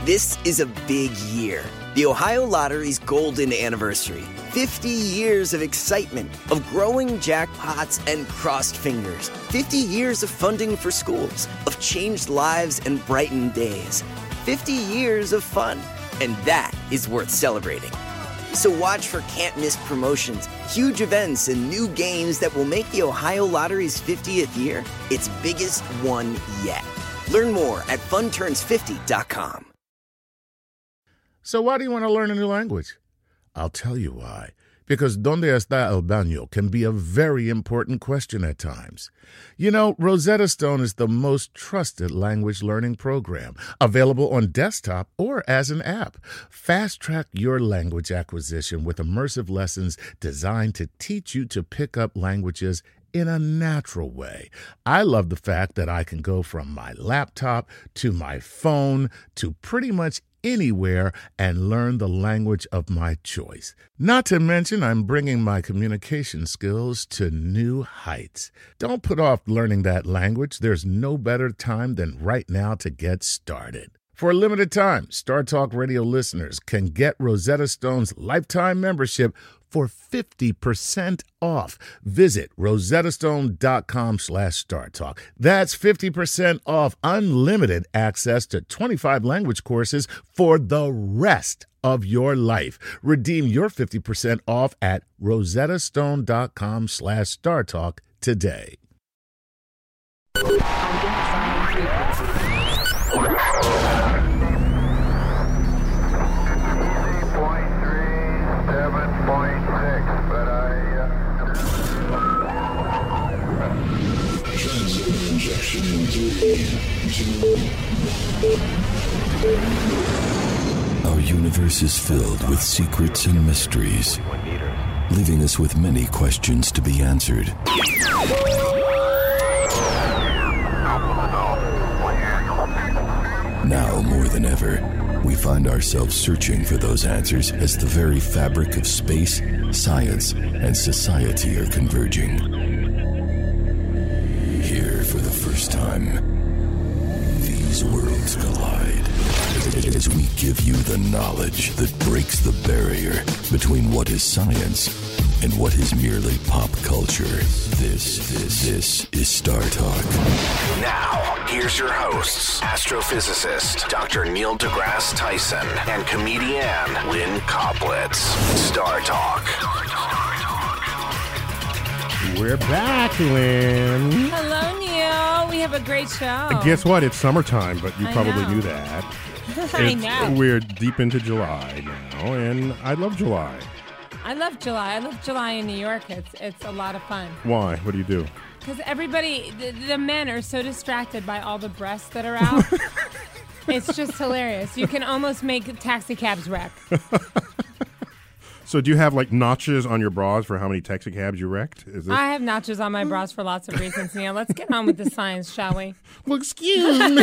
This is a big year. The Ohio Lottery's golden anniversary. 50 years of excitement, of growing jackpots and crossed fingers. 50 years of funding for schools, of changed lives and brightened days. 50 years of fun. And that is worth celebrating. So watch for can't-miss promotions, huge events, and new games that will make the Ohio Lottery's 50th year its biggest one yet. Learn more at funturns50.com. So why do you want to learn a new language? I'll tell you why. Because ¿Dónde está el baño? Can be a very important question at times. You know, Rosetta Stone is the most trusted language learning program, available on desktop or as an app. Fast-track your language acquisition with immersive lessons designed to teach you to pick up languages in a natural way. I love the fact that I can go from my laptop to my phone to pretty much anywhere and learn the language of my choice. Not to mention, I'm bringing my communication skills to new heights. Don't put off learning that language. There's no better time than right now to get started. For a limited time, Star Talk Radio listeners can get Rosetta Stone's lifetime membership for 50% off. Visit rosettastone.com/StarTalk. That's 50% off unlimited access to 25 language courses for the rest of your life. Redeem your 50% off at rosettastone.com/StarTalk today. Our universe is filled with secrets and mysteries, leaving us with many questions to be answered. Now more than ever, we find ourselves searching for those answers as the very fabric of space, science, and society are converging. Here, for the first time, these worlds collide as we give you the knowledge that breaks the barrier between what is science and what is merely pop culture. This is Star Talk. Now, here's your hosts, astrophysicist Dr. Neil deGrasse Tyson and comedian Lynn Koplitz. Star Talk. We're back, Lynn. Hello, Neil. We have a great show. Guess what? It's summertime, but you probably knew that. I know. We're deep into July now, and I love July. I love July. I love July in New York. It's a lot of fun. Why? What do you do? Because everybody, the men are so distracted by all the breasts that are out. It's just hilarious. You can almost make taxi cabs wreck. So do you have, like, notches on your bras for how many taxi cabs you wrecked? I have notches on my bras for lots of reasons, Neil. Let's get on with the science, shall we? Well, excuse me.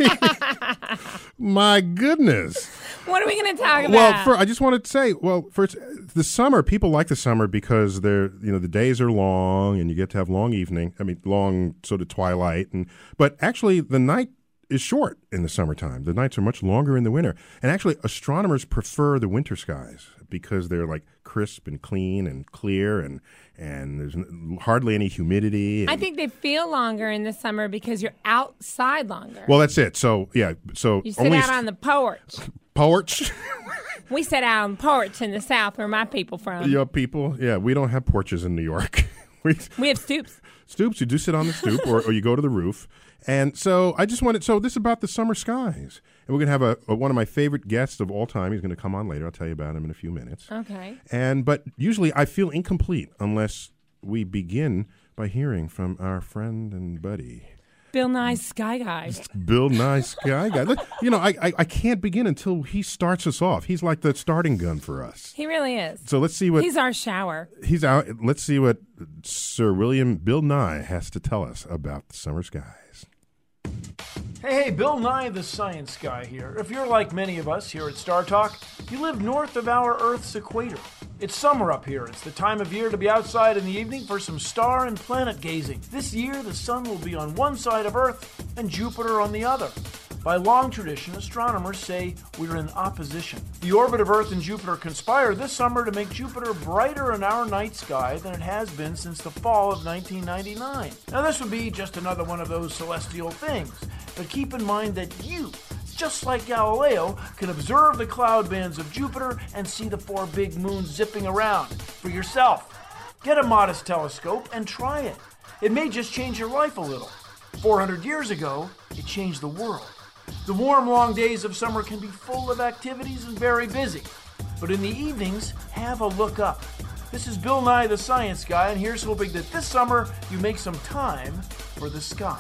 My goodness. What are we going to talk about? Well, I just wanted to say, first, the summer, people like the summer because the days are long and you get to have long sort of twilight. But actually, the night is short in the summertime. The nights are much longer in the winter. And actually, astronomers prefer the winter skies because they're like crisp and clean and clear and there's hardly any humidity. I think they feel longer in the summer because you're outside longer. Well, that's it. So, yeah. So you sit out on the porch. Porch? We sit out on the porch in the South where my people from. Your people? Yeah, we don't have porches in New York. We have stoops. Stoops. You do sit on the stoop or you go to the roof. And so I just wanted, this is about the summer skies. And we're going to have one of my favorite guests of all time. He's going to come on later. I'll tell you about him in a few minutes. Okay. But usually I feel incomplete unless we begin by hearing from our friend and buddy, Bill Nye Sky Guy. Bill Nye Sky Guy. I can't begin until he starts us off. He's like the starting gun for us. He really is. So let's see what... He's our shower. He's out. Let's see what Sir Bill Nye has to tell us about the summer skies. Hey, Bill Nye the Science Guy here. If you're like many of us here at Star Talk, you live north of our Earth's equator. It's summer up here. It's the time of year to be outside in the evening for some star and planet gazing. This year, the sun will be on one side of Earth and Jupiter on the other. By long tradition, astronomers say we're in opposition. The orbit of Earth and Jupiter conspire this summer to make Jupiter brighter in our night sky than it has been since the fall of 1999. Now, this would be just another one of those celestial things, but keep in mind that you, just like Galileo, can observe the cloud bands of Jupiter and see the 4 big moons zipping around for yourself. Get a modest telescope and try it. It may just change your life a little. 400 years ago, it changed the world. The warm, long days of summer can be full of activities and very busy. But in the evenings, have a look up. This is Bill Nye the Science Guy, and here's hoping that this summer you make some time for the sky.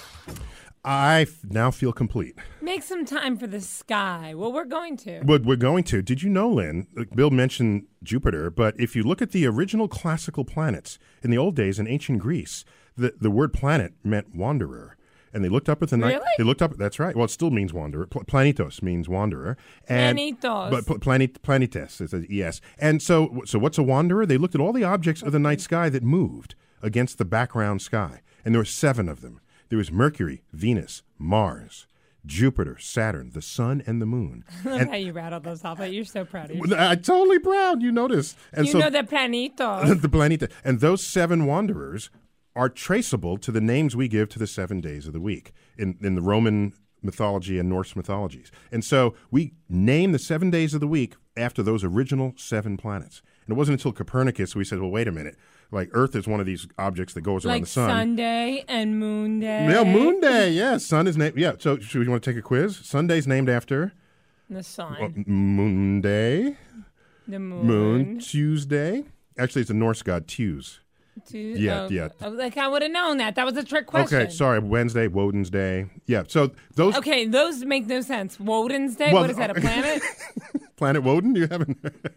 I now feel complete. Make some time for the sky. Well, we're going to. But we're going to. Did you know, Lynn, Bill mentioned Jupiter, but if you look at the original classical planets, in the old days in ancient Greece, the word planet meant wanderer. And they looked up at the night. Really? They looked up. That's right. Well, it still means wanderer. Planitos means wanderer. And, Planitos. But planites is an es. And so what's a wanderer? They looked at all the objects of the night sky that moved against the background sky, and there were 7 of them. There was Mercury, Venus, Mars, Jupiter, Saturn, the Sun, and the Moon. I love how you rattled those off. You're so proud of yourself. I'm totally proud. You noticed. And you know the planitos. The planeta. And those 7 wanderers are traceable to the names we give to the 7 days of the week in the Roman mythology and Norse mythologies. And so we name the 7 days of the week after those original 7 planets. And it wasn't until Copernicus we said, well, wait a minute. Like Earth is one of these objects that goes around the sun. Like Sunday and Moon Day. Yeah, Moon Day. Yeah, Sun is named. Yeah, so should we want to take a quiz? Sunday's named after? The sun. Moon Day. The moon. Moon. Tuesday. Actually, it's the Norse god Tews. Yeah. Like I would have known that. That was a trick question. Okay, sorry. Wednesday, Woden's Day. Yeah, so those... Okay, those make no sense. Woden's Day? Well, what is that, a planet? Planet Woden? You haven't...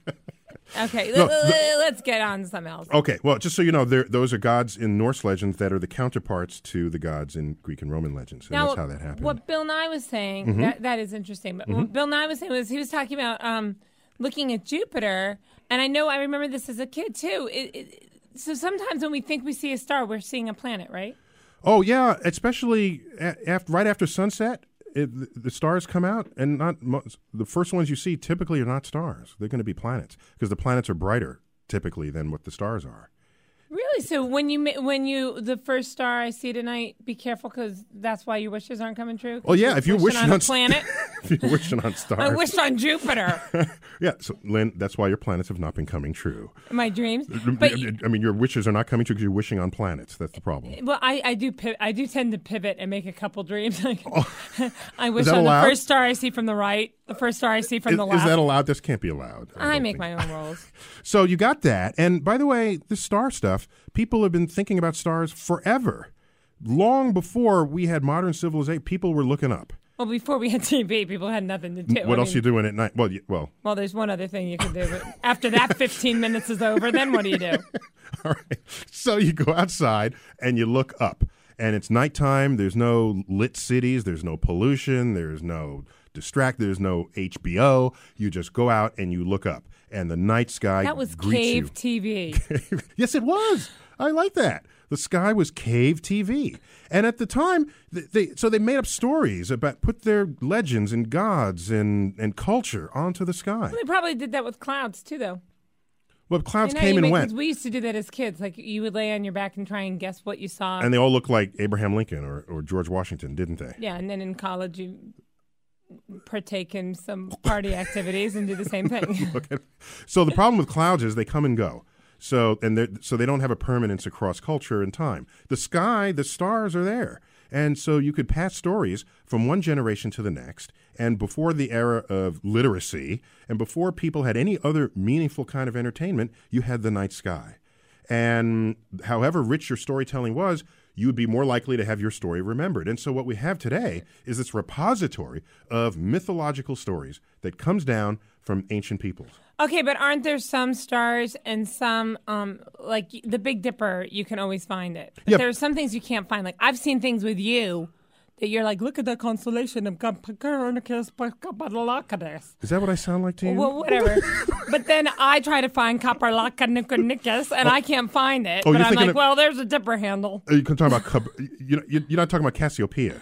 Okay, let's get on to something else. Okay, well, just so you know, those are gods in Norse legends that are the counterparts to the gods in Greek and Roman legends. And that's how that happened. What Bill Nye was saying, that is interesting. But what Bill Nye was saying was he was talking about looking at Jupiter, and I remember this as a kid, too. So sometimes when we think we see a star, we're seeing a planet, right? Oh, yeah, especially right after sunset. The stars come out, and the first ones you see typically are not stars. They're going to be planets because the planets are brighter typically than what the stars are. Really? So when the first star I see tonight, be careful because that's why your wishes aren't coming true? Oh yeah, if you're wishing on a planet, if you're wishing on stars, I wished on Jupiter. Yeah, so Lynn, that's why your planets have not been coming true. My dreams, but I mean, your wishes are not coming true because you're wishing on planets. That's the problem. Well, I do tend to pivot and make a couple dreams. I wish on the first star I see from the right, the first star I see from the left. Is that allowed? This can't be allowed. I make my own rules. So you got that, and by the way, the star stuff. People have been thinking about stars forever. Long before we had modern civilization, people were looking up. Well, before we had TV, people had nothing to do. What else are you doing at night? Well, there's one other thing you can do. But after that 15 minutes is over, then what do you do? All right. So you go outside and you look up. And it's nighttime. There's no lit cities. There's no pollution. There's no there's no HBO. You just go out and you look up. And the night sky That was greets cave you. TV. Yes, it was. I like that. The sky was cave TV. And at the time, they made up stories put their legends and gods and culture onto the sky. Well, they probably did that with clouds, too, though. Well, clouds came and went. We used to do that as kids. Like, you would lay on your back and try and guess what you saw. And they all looked like Abraham Lincoln or George Washington, didn't they? Yeah, and then in college, you partake in some party activities and do the same thing. Okay. So the problem with clouds is they come and go. So they don't have a permanence across culture and time. The sky, the stars are there. And so you could pass stories from one generation to the next. And before the era of literacy and before people had any other meaningful kind of entertainment, you had the night sky. And however rich your storytelling was, you would be more likely to have your story remembered. And so what we have today is this repository of mythological stories that comes down from ancient peoples. Okay, but aren't there some stars and some, like the Big Dipper, you can always find it. But there are some things you can't find. Like, I've seen things with you that you're like, look at the constellation of Copernicus. Is that what I sound like to you? Well, whatever. But then I try to find Copernicus, and I can't find it. Oh, but I'm like, well, there's a Dipper handle. You're talking about, you're not talking about Cassiopeia.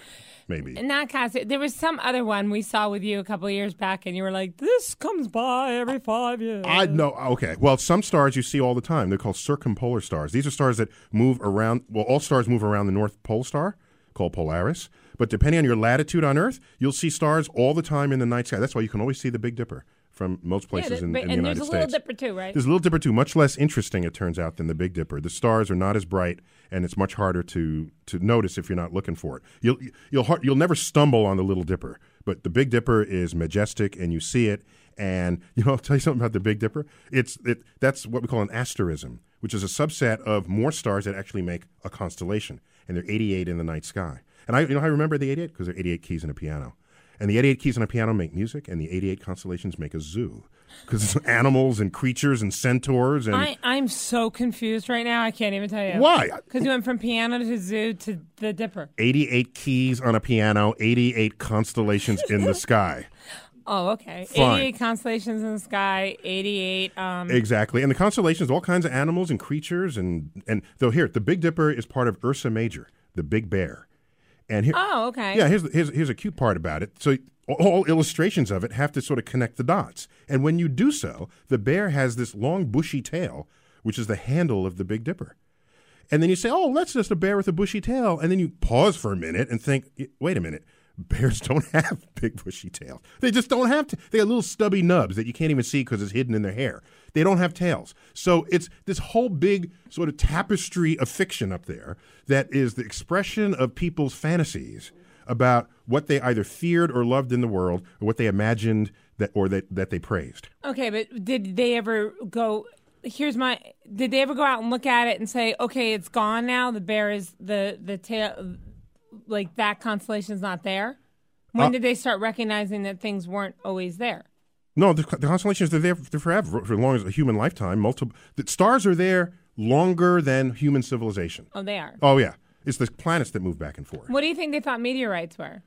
maybe. Not Cassiopeia. There was some other one we saw with you a couple of years back, and you were like, "This comes by every 5 years." I know. Okay. Well, some stars you see all the time. They're called circumpolar stars. These are stars that move around. Well, all stars move around the North Pole Star, called Polaris. But depending on your latitude on Earth, you'll see stars all the time in the night sky. That's why you can always see the Big Dipper from most places in the United States. And there's a Little Dipper too, right? There's a Little Dipper too, much less interesting, it turns out, than the Big Dipper. The stars are not as bright, and it's much harder to notice if you're not looking for it. You'll never stumble on the Little Dipper, but the Big Dipper is majestic, and you see it. And I'll tell you something about the Big Dipper. That's what we call an asterism, which is a subset of more stars that actually make a constellation, and there are 88 in the night sky. And I remember the 88 because there are 88 keys in a piano. And the 88 keys in a piano make music, and the 88 constellations make a zoo. Because it's animals and creatures and centaurs. And I'm so confused right now. I can't even tell you. Why? Because you went from piano to zoo to the Dipper. 88 keys on a piano, 88 constellations in the sky. Oh, okay. Fine. 88 constellations in the sky, 88... Exactly. And the constellations, all kinds of animals and creatures. And though here, the Big Dipper is part of Ursa Major, the Big Bear. And here, okay. Yeah, here's a cute part about it. So all illustrations of it have to sort of connect the dots. And when you do so, the bear has this long bushy tail, which is the handle of the Big Dipper. And then you say, oh, that's just a bear with a bushy tail. And then you pause for a minute and think, wait a minute. Bears don't have big bushy tails. They just don't have to. They got little stubby nubs that you can't even see because it's hidden in their hair. They don't have tails. So it's this whole big sort of tapestry of fiction up there that is the expression of people's fantasies about what they either feared or loved in the world, or what they imagined that they praised. Okay, but did they ever go... Did they ever go out and look at it and say, okay, it's gone now? The bear is the tail... Like that constellation's not there? When did they start recognizing that things weren't always there? No, the constellations, they're there forever, for as long as a human lifetime. The stars are there longer than human civilization. Oh, they are? Oh, yeah. It's the planets that move back and forth. What do you think they thought meteorites were?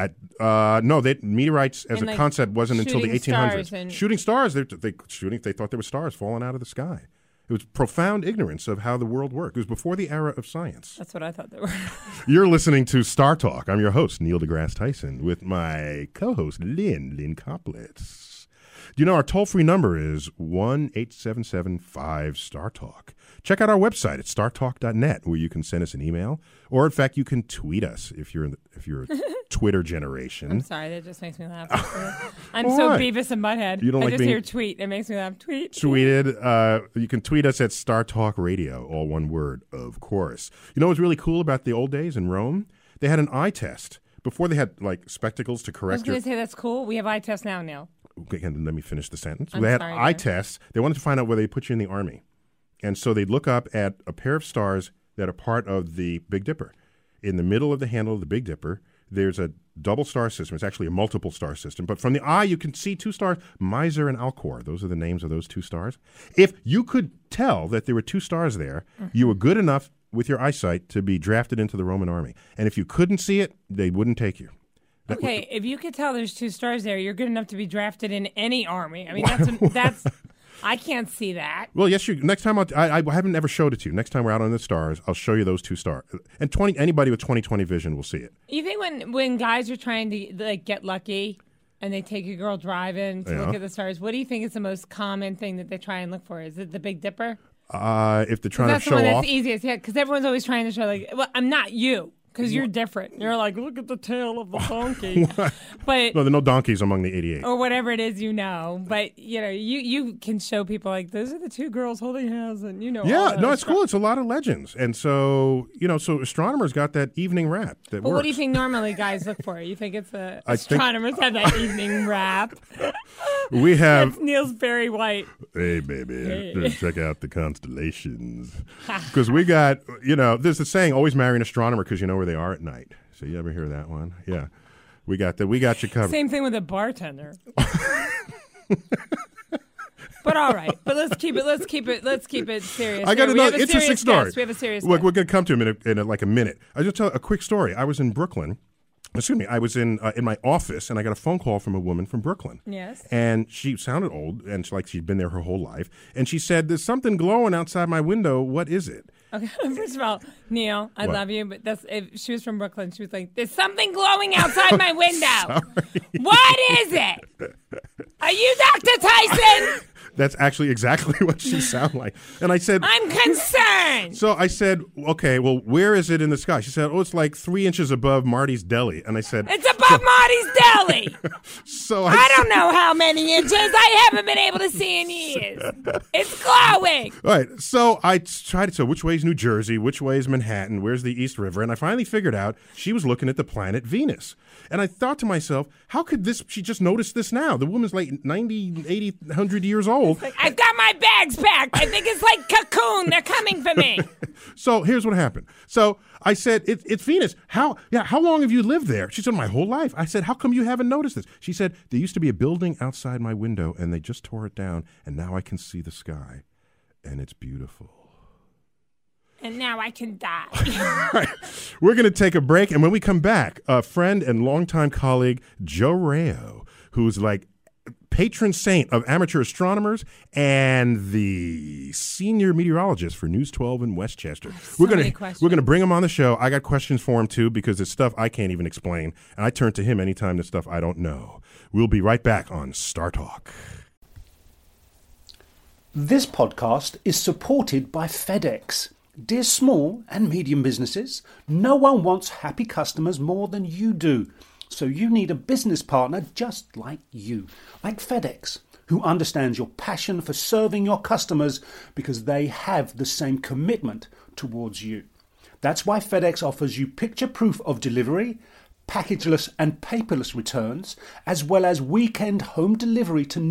No, meteorites as a concept wasn't until the 1800s. Shooting stars, they thought there were stars falling out of the sky. It was profound ignorance of how the world worked. It was before the era of science. That's what I thought they were. You're listening to Star Talk. I'm your host, Neil deGrasse Tyson, with my co-host, Lynn Koplitz. Do you know our toll-free number is 1-877-5-STAR-TALK. Check out our website at startalk.net, where you can send us an email, or in fact, you can tweet us if you're a Twitter generation. I'm sorry, that just makes me laugh. I'm so Beavis and Butthead. You don't like just hear tweet. It makes me laugh. Tweet. Tweeted. You can tweet us at Star Talk Radio, all one word, of course. You know what's really cool about the old days in Rome? They had an eye test. Before they had like spectacles to correct. I was going to say that's cool. We have eye tests now, Neil. Okay, let me finish the sentence. They had eye tests. They wanted to find out whether they put you in the army. And so they'd look up at a pair of stars that are part of the Big Dipper. In the middle of the handle of the Big Dipper, there's a double star system. It's actually a multiple star system. But from the eye, you can see two stars, Miser and Alcor. Those are the names of those two stars. If you could tell that there were two stars there, you were good enough with your eyesight to be drafted into the Roman army. And if you couldn't see it, they wouldn't take you. Okay, if you could tell there's two stars there, you're good enough to be drafted in any army. I mean, that's I can't see that. Well, yes, next time I haven't ever showed it to you. Next time we're out on the stars, I'll show you those two stars. And anybody with 20/20 vision will see it. You think when guys are trying to like get lucky and they take a girl driving to look at the stars, what do you think is the most common thing that they try and look for? Is it the Big Dipper? If they're trying to show off. That's the one that's easiest, yeah, because everyone's always trying to show like, well, I'm not you. Because you're different. You're like, look at the tail of the donkey. But no, there are no donkeys among the 88. Or whatever it is, But, you can show people like, those are the two girls holding hands and, Yeah, no, it's cool. It's a lot of legends. And so, so astronomers got that evening rap that works. What do you think normally guys look for? You think it's astronomers have that evening rap? We have... That's Neil's Barry White. Hey, baby, check out the constellations. Because we got, there's a saying, always marry an astronomer because you know where they are at night. So you ever hear that one? Yeah. We got you covered. Same thing with a bartender. But all right. But let's keep it serious. I got another interesting story. We have a serious Look, we're going to come to him in like a minute. I'll just tell a quick story. I was in Brooklyn excuse me, I was in my office, and I got a phone call from a woman from Brooklyn. Yes. And she sounded old, and like she'd been there her whole life. And she said, "There's something glowing outside my window. What is it?" Okay, first of all, Neil, I What? love you, but if she was from Brooklyn. She was like, "There's something glowing outside my window. What is it? Are you Dr. Tyson?" That's actually exactly what she sounded like. And I said, "I'm concerned." So I said, "Okay, well, where is it in the sky?" She said, "Oh, it's like 3 inches above Marty's Deli." And I said, "It's above Marty's Deli." So I don't know how many inches. I haven't been able to see in years. It's glowing. All right, so I tried to, so which way is New Jersey? Which way is Manhattan? Where's the East River? And I finally figured out she was looking at the planet Venus. And I thought to myself, how could she just notice this now? The woman's like 90, 80, 100 years old. Like, I've got my bags packed. I think it's like Cocoon. They're coming for me. So here's what happened. So I said, it's Venus. How long have you lived there? She said, my whole life. I said, how come you haven't noticed this? She said, there used to be a building outside my window, and they just tore it down, and now I can see the sky, and it's beautiful. And now I can die. All right. We're going to take a break, and when we come back, a friend and longtime colleague, Joe Rao, who's like patron saint of amateur astronomers and the senior meteorologist for News 12 in Westchester. We're going to bring him on the show. I got questions for him too, because it's stuff I can't even explain, and I turn to him anytime there's stuff I don't know. We'll be right back on Star Talk. This podcast is supported by FedEx. Dear small and medium businesses, no one wants happy customers more than you do. So you need a business partner just like you, like FedEx, who understands your passion for serving your customers because they have the same commitment towards you. That's why FedEx offers you picture proof of delivery, packageless and paperless returns, as well as weekend home delivery to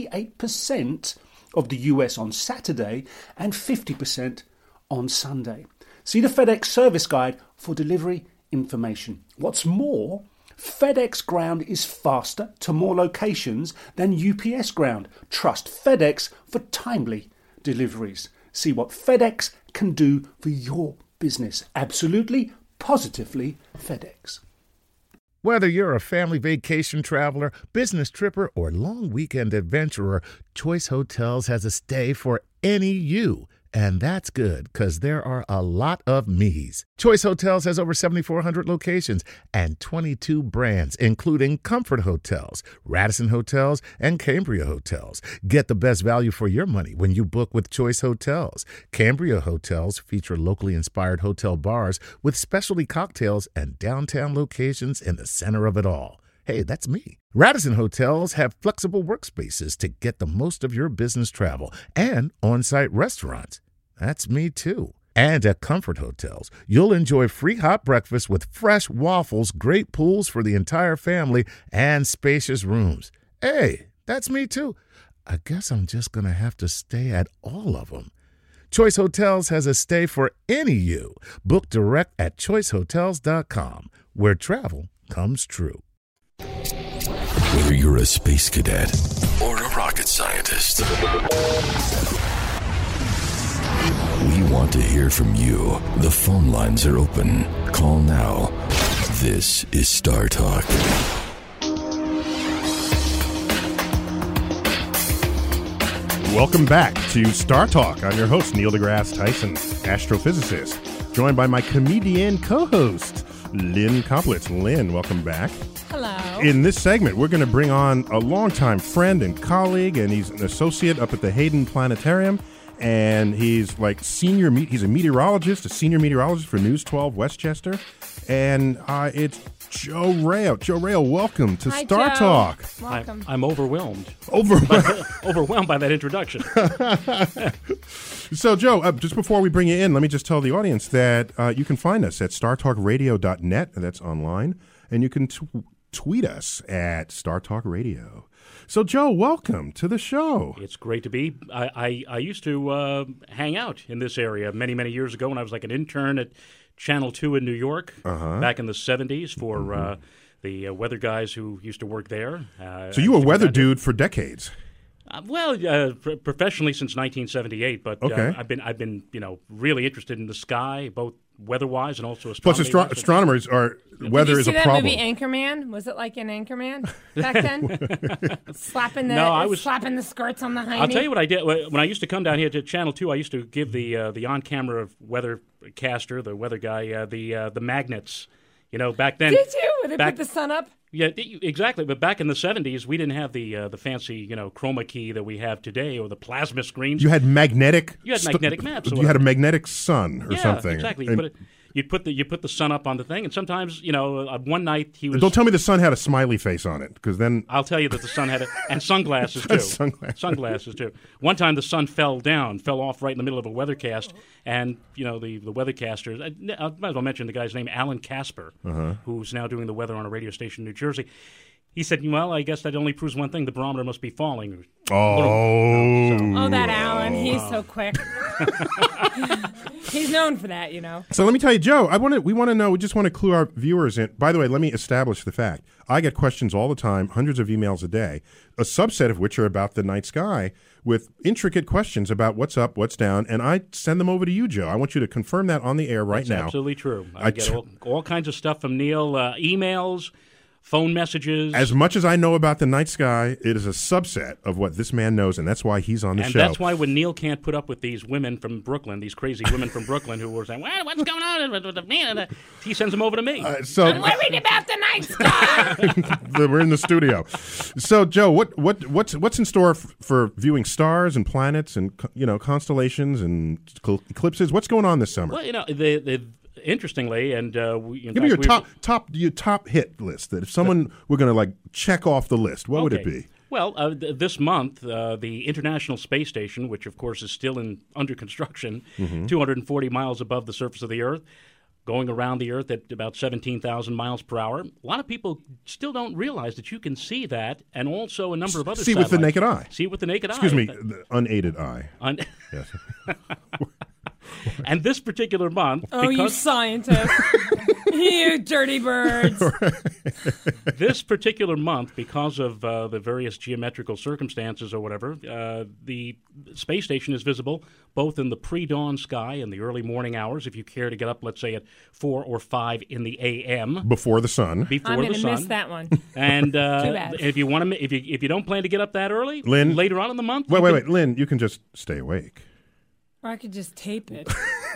98% of the US on Saturday and 50% on Sunday. See the FedEx service guide for delivery information. What's more, FedEx Ground is faster to more locations than UPS Ground. Trust FedEx for timely deliveries. See what FedEx can do for your business. Absolutely, positively FedEx. Whether you're a family vacation traveler, business tripper, or long weekend adventurer, Choice Hotels has a stay for any you. And that's good, because there are a lot of me's. Choice Hotels has over 7,400 locations and 22 brands, including Comfort Hotels, Radisson Hotels, and Cambria Hotels. Get the best value for your money when you book with Choice Hotels. Cambria Hotels feature locally inspired hotel bars with specialty cocktails and downtown locations in the center of it all. Hey, that's me. Radisson Hotels have flexible workspaces to get the most of your business travel and on-site restaurants. That's me, too. And at Comfort Hotels, you'll enjoy free hot breakfast with fresh waffles, great pools for the entire family, and spacious rooms. Hey, that's me, too. I guess I'm just going to have to stay at all of them. Choice Hotels has a stay for any you. Book direct at choicehotels.com, where travel comes true. Whether you're a space cadet or a rocket scientist, we want to hear from you. The phone lines are open. Call now. This is Star Talk. Welcome back to Star Talk. I'm your host, Neil deGrasse Tyson, astrophysicist, joined by my comedian co-host, Lynn Koplitz. Lynn, welcome back. Hello. In this segment, we're going to bring on a longtime friend and colleague, and he's an associate up at the Hayden Planetarium, and he's like he's a meteorologist, a senior meteorologist for News 12 Westchester, and it's Joe Rao. Joe Rao, welcome to Hi, Star Joe. Talk. Welcome. I'm overwhelmed. Overwhelmed by that introduction. So, Joe, just before we bring you in, let me just tell the audience that you can find us at startalkradio.net, and that's online, and you can tweet us at Star Talk Radio. So, Joe, welcome to the show. It's great to be. I used to hang out in this area many, many years ago when I was like an intern at Channel 2 in New York back in the 70s for the weather guys who used to work there. So you were a weather dude for decades. Professionally since 1978, but Okay. I've been really interested in the sky, both weather-wise and also Plus, astronomy. astronomers are weather Did you is see a that problem. movie Anchorman? Was it like an Anchorman back then? slapping the skirts on the hiney? I'll tell you what I did when I used to come down here to Channel 2. I used to give the on-camera weathercaster, the weather guy, the magnets. Back then. Did you? Would they put the sun up? Yeah, exactly. But back in the 70s, we didn't have the fancy, chroma key that we have today, or the plasma screens. You had magnetic. You had magnetic maps. You had a magnetic sun or something. Exactly. And You put the sun up on the thing, and sometimes, one night he was. don't tell me the sun had a smiley face on it, because then I'll tell you that the sun had and sunglasses too. Sunglasses too. One time the sun fell off right in the middle of a weathercast, and the weathercaster. I might as well mention the guy's name, Alan Casper, who's now doing the weather on a radio station in New Jersey. He said, "Well, I guess that only proves one thing: the barometer must be falling." Oh, that Alan, he's so quick. He's known for that, So let me tell you, Joe, we want to know, we just want to clue our viewers in. By the way, let me establish the fact. I get questions all the time, hundreds of emails a day, a subset of which are about the night sky with intricate questions about what's up, what's down, and I send them over to you, Joe. I want you to confirm that on the air right now. That's absolutely true. I get all kinds of stuff from Neil, emails, phone messages. As much as I know about the night sky, it is a subset of what this man knows, and that's why he's on the show. And that's why when Neil can't put up with these women from Brooklyn, these crazy women from Brooklyn who were saying, "Well, what's going on?" He sends them over to me. I'm worried about the night sky. We're in the studio. So, Joe, what's in store for viewing stars and planets and constellations and eclipses? What's going on this summer? Well, interestingly, and give me your top hit list. That if someone were going to check off the list, what would it be? Well, this month, the International Space Station, which of course is still under construction, 240 miles above the surface of the Earth, going around the Earth at about 17,000 miles per hour. A lot of people still don't realize that you can see that, and also a number of other See with the naked eye. See with the naked eye. Excuse me, the unaided eye. Yes. And this particular month, you scientists, you dirty birds. This particular month, because of the various geometrical circumstances or whatever, the space station is visible both in the pre-dawn sky in the early morning hours, if you care to get up, let's say at 4 or 5 in the a.m. Before the sun. I'm going to miss that one. And Too bad. if you don't plan to get up that early, Lynn, later on in the month, wait, Lynn, you can just stay awake. Or I could just tape it.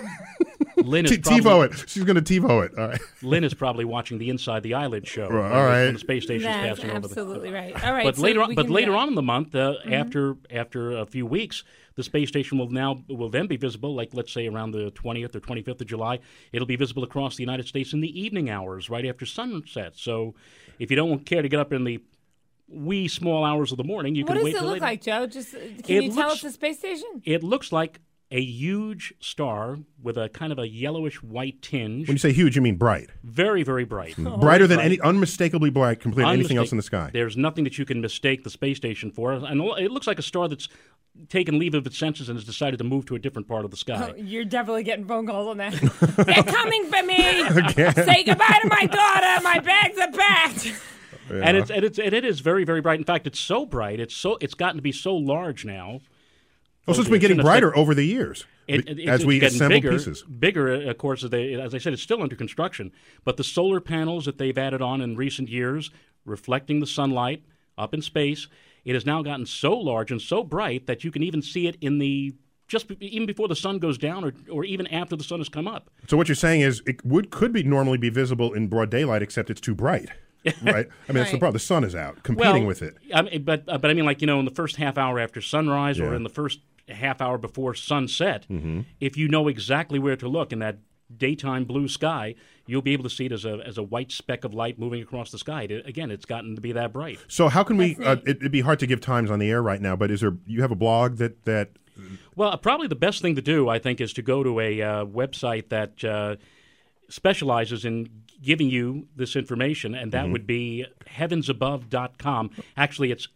Lynn is TiVo it. She's going to TiVo it. All right. Lynn is probably watching the Inside the Eyelid show. All right. When the space station's That's passing over. absolutely right. All right. But so later on in the month, after a few weeks, the space station will then be visible. Like let's say around the 20th or 25th of July, it'll be visible across the United States in the evening hours, right after sunset. So, if you don't care to get up in the wee small hours of the morning, you can wait. What does it look like, Joe? Can you tell us the space station? It looks like a huge star with a kind of a yellowish white tinge. When you say huge, you mean bright. Very, very bright. Brighter than unmistakably bright compared to anything else in the sky. There's nothing that you can mistake the space station for. And it looks like a star that's taken leave of its senses and has decided to move to a different part of the sky. Oh, you're definitely getting phone calls on that. They're coming for me. Say goodbye to my daughter. My bags are packed. Yeah. And it is very, very bright. In fact, it's so bright. It's gotten to be so large now. So it's been getting brighter over the years as we assemble pieces. Bigger, of course, as I said, it's still under construction. But the solar panels that they've added on in recent years, reflecting the sunlight up in space, it has now gotten so large and so bright that you can even see it even before the sun goes down or even after the sun has come up. So what you're saying is it could normally be visible in broad daylight, except it's too bright. Right? I mean, that's the problem. The sun is out, competing with it. But I mean, in the first half hour after sunrise or in the first half hour before sunset, if you know exactly where to look in that daytime blue sky, you'll be able to see it as a white speck of light moving across the sky. Again, it's gotten to be that bright. So how can we? It'd be hard to give times on the air right now, but you have a blog that? Well, probably the best thing to do, I think, is to go to a website that specializes in giving you this information, and that would be heavensabove.com. Actually, it's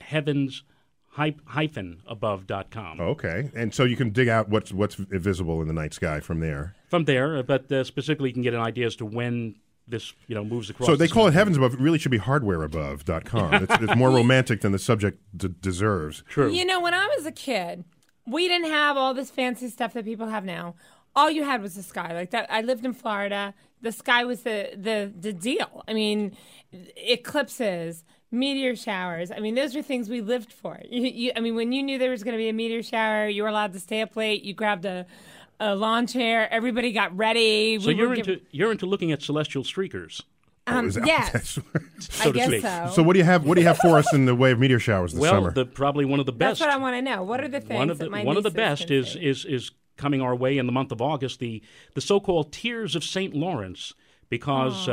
heavens-above.com. Okay, and so you can dig out what's visible in the night sky from there. From there, but specifically you can get an idea as to when this moves across. So they call it Heavens Above. It really should be hardwareabove.com. It's more romantic than the subject deserves. True. When I was a kid, we didn't have all this fancy stuff that people have now. All you had was the sky. Like that, I lived in Florida. The sky was the deal. I mean, eclipses, meteor showers. I mean, those were things we lived for. When you knew there was going to be a meteor shower, you were allowed to stay up late. You grabbed a lawn chair. Everybody got ready. So you're into looking at celestial streakers. Yes, so I guess so. So what do you have? What do you have for us in the way of meteor showers this summer? Probably one of the best. That's what I want to know. What are the things? One of the best is coming our way in the month of August. The so-called Tears of St. Lawrence. Because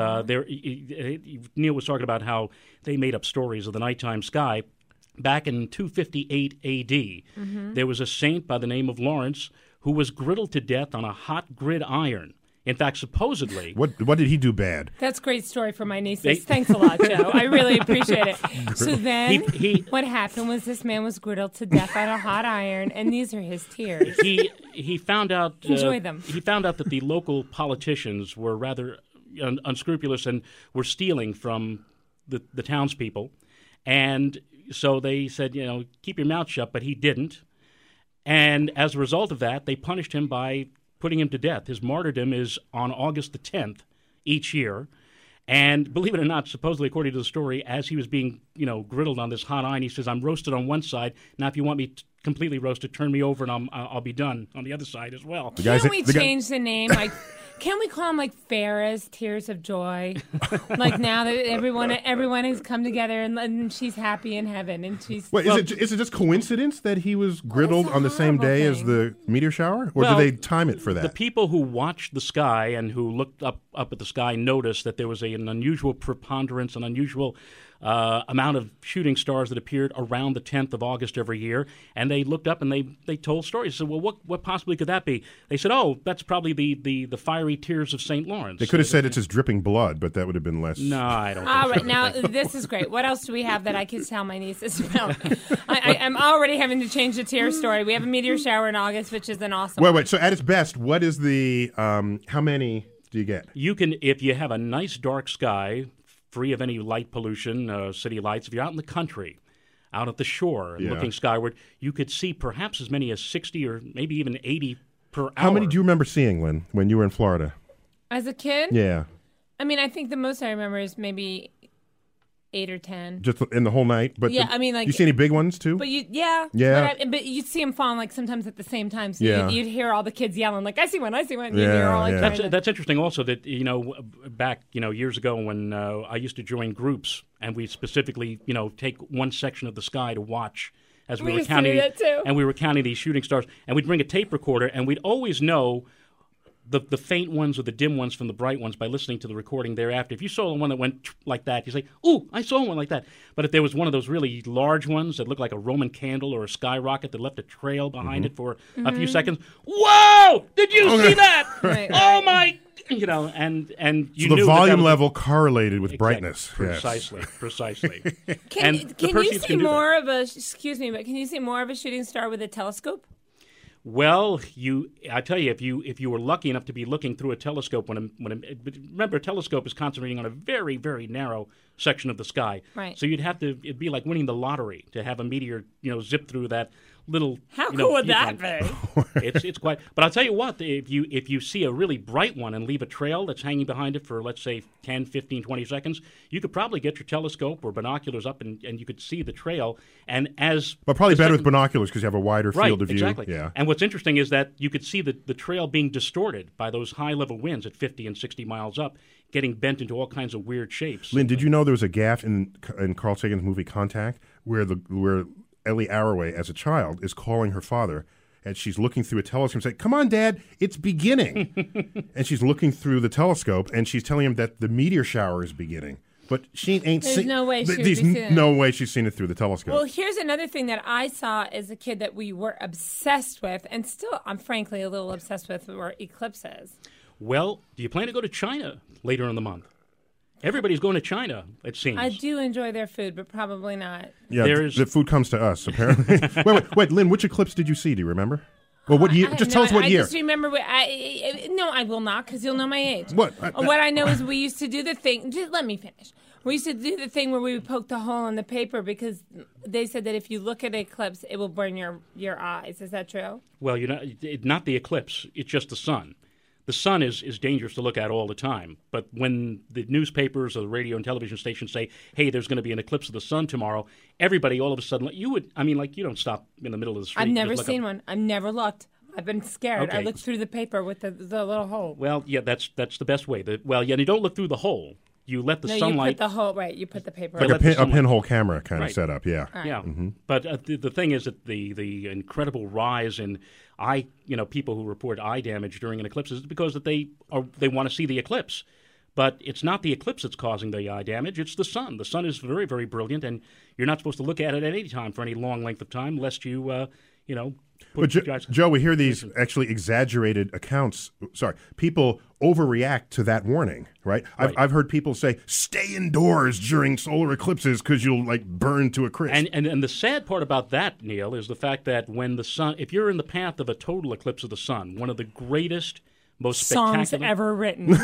Neil was talking about how they made up stories of the nighttime sky. Back in 258 A.D., there was a saint by the name of Lawrence who was griddled to death on a hot gridiron. In fact, supposedly... What did he do bad? That's a great story for my nieces. Thanks a lot, Joe. I really appreciate it. So then what happened was this man was griddled to death on a hot iron, and these are his tears. He found out... Enjoy them. He found out that the local politicians were rather unscrupulous and were stealing from the townspeople. And so they said, keep your mouth shut, but he didn't. And as a result of that, they punished him by putting him to death. His martyrdom is on August the 10th each year. And believe it or not, supposedly according to the story, as he was being, griddled on this hot iron, he says, I'm roasted on one side. Now, if you want me completely roasted, turn me over and I'll be done on the other side as well. Can't we change the name? Can we call him like Farrah's Tears of Joy? Like now that everyone has come together and she's happy in heaven and she's. Wait, is it just coincidence that he was griddled on the same day as the meteor shower, or do they time it for that? The people who watched the sky and who looked up at the sky noticed that there was an unusual preponderance, an unusual amount of shooting stars that appeared around the 10th of August every year, and they looked up and they told stories. So, well, what possibly could that be? They said, oh, that's probably the fiery tears of St. Lawrence. They could have said it's his dripping blood, but that would have been less. No, I don't. All right, now this is great. What else do we have that I can tell my nieces about? I'm already having to change the tear story. We have a meteor shower in August, which is an awesome. Wait. So at its best, what is the how many do you get? You can, if you have a nice dark sky, free of any light pollution, city lights. If you're out in the country, out at the shore, and looking skyward, you could see perhaps as many as 60 or maybe even 80 per hour. How many do you remember seeing, Lynn, when you were in Florida? As a kid? Yeah. I think the most I remember is maybe 8 or 10. Just in the whole night? But yeah, you see any big ones, too? But yeah. But you'd see them falling, like, sometimes at the same time. So you'd hear all the kids yelling, like, I see one. That's interesting also that, back, years ago when I used to join groups and we specifically, take one section of the sky to watch as we were counting. And we were counting these shooting stars. And we'd bring a tape recorder and we'd always know the faint ones or the dim ones from the bright ones by listening to the recording thereafter. If you saw one that went like that, you say, ooh, I saw one like that. But if there was one of those really large ones that looked like a Roman candle or a skyrocket that left a trail behind it for a few seconds, whoa! Did you see that? Right. Oh, my... and you so knew the volume that level correlated with brightness. Precisely. Can you see more of a shooting star with a telescope? Well, I tell you, if you were lucky enough to be looking through a telescope, remember, a telescope is concentrating on a very, very narrow section of the sky. Right. So it'd be like winning the lottery to have a meteor, zip through that little. How cool would that be? It's quite. But I'll tell you what, if you see a really bright one and leave a trail that's hanging behind it for, let's say, 10, 15, 20 seconds, you could probably get your telescope or binoculars up and you could see the trail. But probably better with binoculars because you have a wider field of view. Exactly. Yeah. And what's interesting is that you could see the trail being distorted by those high-level winds at 50 and 60 miles up, getting bent into all kinds of weird shapes. Lynn, did you know there was a gaffe in Carl Sagan's movie Contact where Ellie Arroway, as a child, is calling her father, and she's looking through a telescope and saying, "Come on, Dad, it's beginning." And she's looking through the telescope, and she's telling him that the meteor shower is beginning. But she ain't seen. There's no way she's seen it through the telescope. Well, here's another thing that I saw as a kid that we were obsessed with, and still I'm frankly a little obsessed with, were eclipses. Well, do you plan to go to China later in the month? Everybody's going to China, it seems. I do enjoy their food, but probably not. Yeah, the food comes to us, apparently. wait, Lynn, which eclipse did you see? Do you remember? Well, what year? Just tell us what year. I just remember. No, I will not, because you'll know my age. What? What I know is we used to do the thing. Just let me finish. We used to do the thing where we would poke the hole in the paper because they said that if you look at an eclipse, it will burn your eyes. Is that true? Well, not the eclipse. It's just the sun. The sun is dangerous to look at all the time. But when the newspapers or the radio and television stations say, hey, there's going to be an eclipse of the sun tomorrow, everybody all of a sudden, you don't stop in the middle of the street. I've never seen one. I've never looked. I've been scared. Okay. I looked through the paper with the little hole. Well, yeah, that's the best way. You don't look through the hole. You let the sunlight. You put the hole, right. You put the paper. Like a pinhole camera kind of setup, yeah. Right. Yeah, but the thing is that the incredible rise in people who report eye damage during an eclipse is because that they want to see the eclipse. But it's not the eclipse that's causing the eye damage, it's the sun. The sun is very, very brilliant, and you're not supposed to look at it at any time for any long length of time, lest you, But Joe, we hear these actually exaggerated accounts. Sorry, people overreact to that warning, right? I've heard people say, stay indoors during solar eclipses because you'll burn to a crisp. And the sad part about that, Neil, is the fact that when the sun, if you're in the path of a total eclipse of the sun, one of the greatest, most spectacular songs ever written.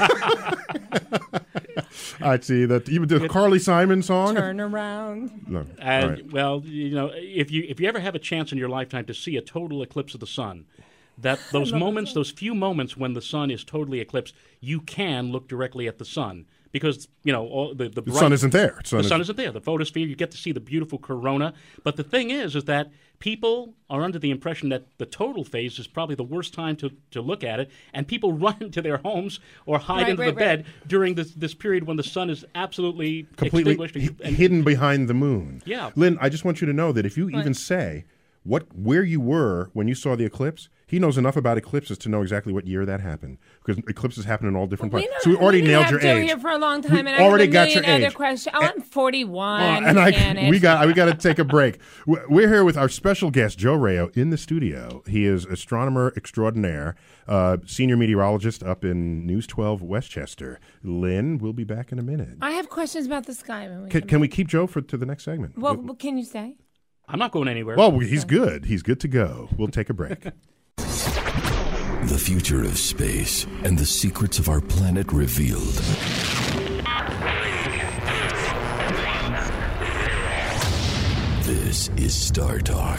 I see that. Even the Carly Simon song. Turn around. No. And right. well, if you ever have a chance in your lifetime to see a total eclipse of the sun, those few moments when the sun is totally eclipsed, you can look directly at the sun. Because, the sun isn't there. The sun isn't there. The photosphere, you get to see the beautiful corona. But the thing is that people are under the impression that the total phase is probably the worst time to look at it, and people run into their homes or hide into the bed during this period when the sun is completely extinguished. Hidden behind the moon. Yeah. Lynn, I just want you to know that if you even say where you were when you saw the eclipse, he knows enough about eclipses to know exactly what year that happened, because eclipses happen in all different places. So we already nailed your age. Here for a long time, we and already I have got your age. Other questions. I'm 41. We got to take a break. We're here with our special guest, Joe Rayo, in the studio. He is astronomer extraordinaire, senior meteorologist up in News 12 Westchester. Lynn, we'll be back in a minute. I have questions about the sky. Can we keep Joe to the next segment? Well, what can you say? I'm not going anywhere. Well, he's good. He's good to go. We'll take a break. The future of space and the secrets of our planet revealed. This is Star Talk.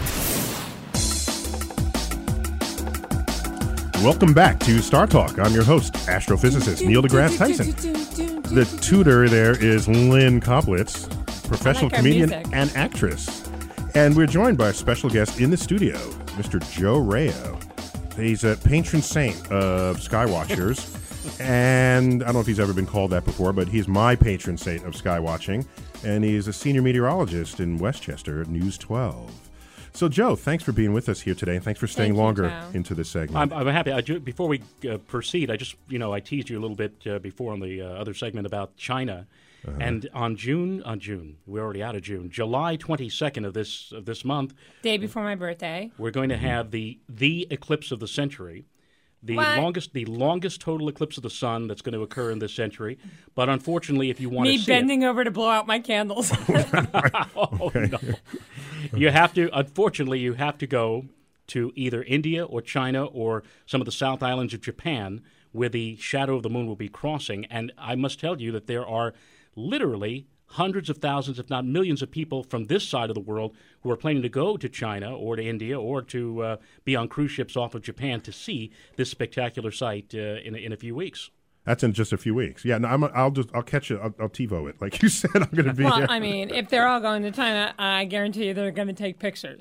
Welcome back to Star Talk. I'm your host, astrophysicist Neil deGrasse Tyson. The tutor there is Lynn Koplitz, professional comedian and actress. And we're joined by a special guest in the studio, Mr. Joe Rayo. He's a patron saint of skywatchers, and I don't know if he's ever been called that before, but he's my patron saint of skywatching, and he's a senior meteorologist in Westchester at News 12. So, Joe, thanks for being with us here today, and thanks for staying longer into this segment. I'm happy. Before we proceed, I just, I teased you a little bit before on the other segment about China. Uh-huh. And on June, we're already out of June, July 22nd of this month, day before my birthday, we're going to have the eclipse of the century, the longest total eclipse of the sun that's going to occur in this century. But unfortunately, if you want to see bending over to blow out my candles. Okay. No. You have to go to either India or China or some of the South Islands of Japan, where the shadow of the moon will be crossing. And I must tell you that there are literally hundreds of thousands, if not millions of people from this side of the world who are planning to go to China or to India or to be on cruise ships off of Japan to see this spectacular sight in a few weeks. That's in just a few weeks. Yeah, no, I'll catch it. I'll TiVo it. Like you said, I'm going to be there. Well, I mean, if they're all going to China, I guarantee you they're going to take pictures.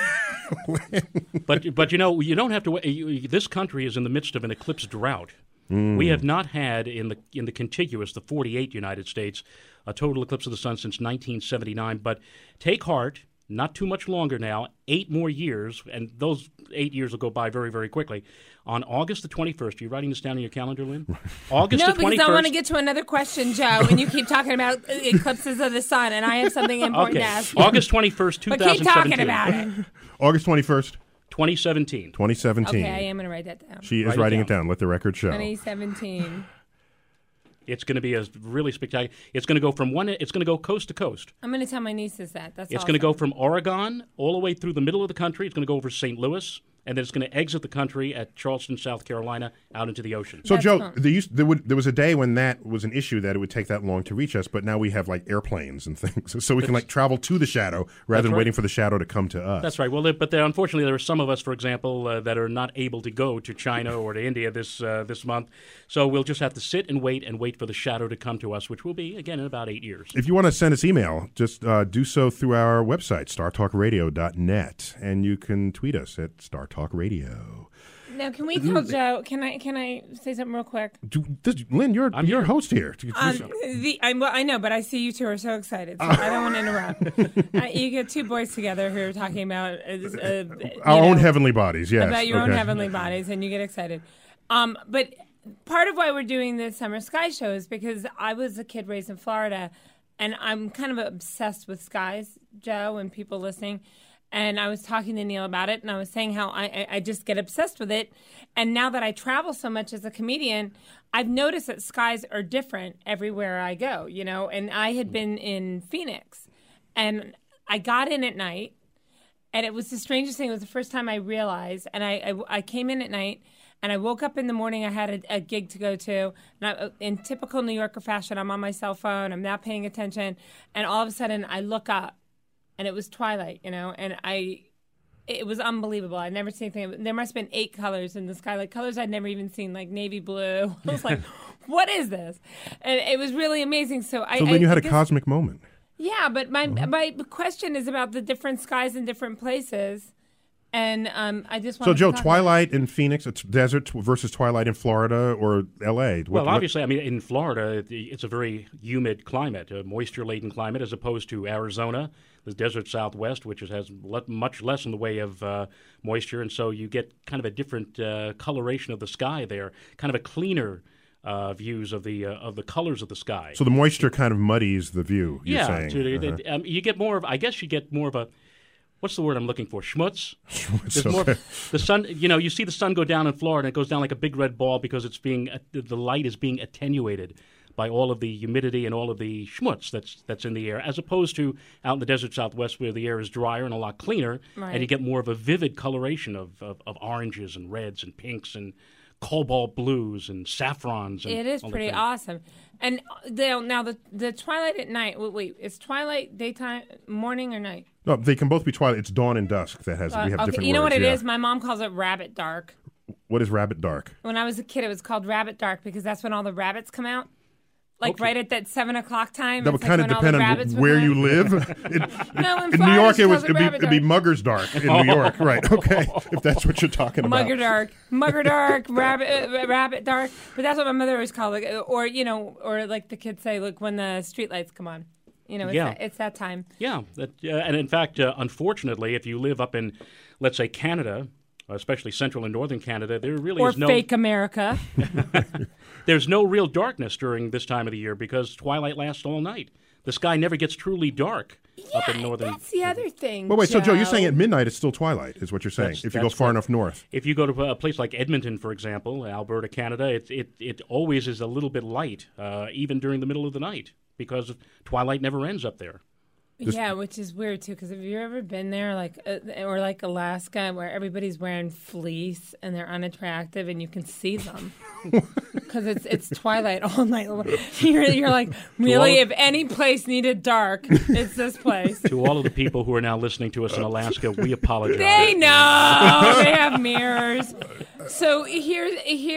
But you don't have to wait. This country is in the midst of an eclipse drought. We have not had in the contiguous, the 48 United States, a total eclipse of the sun since 1979. But take heart, not too much longer now, 8 more years, and those 8 years will go by very, very quickly. On August the 21st, are you writing this down in your calendar, Lynn? August the 21st. No, because I want to get to another question, Joe, and you keep talking about eclipses of the sun, and I have something important to ask you. August 21st, 2017. But keep talking about it. August 21st. 2017. 2017. Okay, I am going to write that down. She is writing it down. Let the record show. 2017. It's going to be a really spectacular. It's going to go from It's going to go coast to coast. I'm going to tell my nieces that. It's going to go from Oregon all the way through the middle of the country. It's going to go over St. Louis, and then it's going to exit the country at Charleston, South Carolina, out into the ocean. So, That's Joe, cool. there was a day when that was an issue that it would take that long to reach us, but now we have like airplanes and things, so we can like travel to the shadow rather than right. waiting for the shadow to come to us. That's right. Well, unfortunately, there are some of us, for example, that are not able to go to China or to India this month. So we'll just have to sit and wait for the shadow to come to us, which will be, again, in about 8 years. If you want to send us email, just do so through our website, startalkradio.net, and you can tweet us at StarTalkRadio. Now, can we tell Joe? Can I say something real quick? Lynn, you're a host here. I know, but I see you two are so excited, so I don't want to interrupt. You get two boys together who are talking about our own heavenly bodies, yes. About your own heavenly bodies, and you get excited. But part of why we're doing the Summer Sky Show is because I was a kid raised in Florida, and I'm kind of obsessed with skies, Joe, and people listening. And I was talking to Neil about it, and I was saying how I just get obsessed with it. And now that I travel so much as a comedian, I've noticed that skies are different everywhere I go, you know. And I had been in Phoenix, and I got in at night, and it was the strangest thing. It was the first time I realized, and I came in at night, and I woke up in the morning. I had a gig to go to, and in typical New Yorker fashion, I'm on my cell phone. I'm not paying attention, and all of a sudden, I look up. And it was twilight, you know, and it was unbelievable. I'd never seen anything. There must have been 8 colors in the sky, like colors I'd never even seen, like navy blue. I was like, what is this? And it was really amazing. So then you had a cosmic moment. Yeah, but my question is about the different skies in different places. And I just want So, Joe, twilight in Phoenix, it's desert versus twilight in Florida or L.A. Well, obviously, I mean, in Florida, it's a very humid climate, a moisture-laden climate, as opposed to Arizona, the desert Southwest, which has much less in the way of moisture, and so you get kind of a different coloration of the sky there, kind of a cleaner views of the colors of the sky. So the moisture kind of muddies the view. You're saying. You get more of. I guess you get more of a. What's the word I'm looking for? Schmutz. Okay. The sun. You know, you see the sun go down in Florida, and it goes down like a big red ball because the light is being attenuated by all of the humidity and all of the schmutz that's in the air, as opposed to out in the desert Southwest where the air is drier and a lot cleaner, and you get more of a vivid coloration of oranges and reds and pinks and cobalt blues and saffrons. And it is pretty awesome. And now the twilight at night. Wait, is twilight daytime, morning, or night? No, they can both be twilight. It's dawn and dusk we have different words. You know what it is? My mom calls it rabbit dark. What is rabbit dark? When I was a kid, it was called rabbit dark because that's when all the rabbits come out. Like right at that 7 o'clock time. That would kind of depend on where you live. No, in New York, it'd be Mugger's Dark in New York, right? Okay, if that's what you're talking about. Mugger Dark, Rabbit Dark. But that's what my mother always called it. Or like the kids say, look, when the streetlights come on. You know, it's that time. Yeah, and in fact, unfortunately, if you live up in, let's say, Canada, especially central and northern Canada, there really is no... Or fake America. There's no real darkness during this time of the year because twilight lasts all night. The sky never gets truly dark up in northern... that's the other thing, Well, wait, so Joe, you're saying at midnight it's still twilight, is what you're saying, if you go far enough north. If you go to a place like Edmonton, for example, Alberta, Canada, it always is a little bit light, even during the middle of the night, because twilight never ends up there. Yeah, which is weird too. Because have you ever been there, or like Alaska, where everybody's wearing fleece and they're unattractive, and you can see them because it's twilight all night long. You're like, really? If any place needed dark, it's this place. To all of the people who are now listening to us in Alaska, we apologize. They know they have mirrors. So here's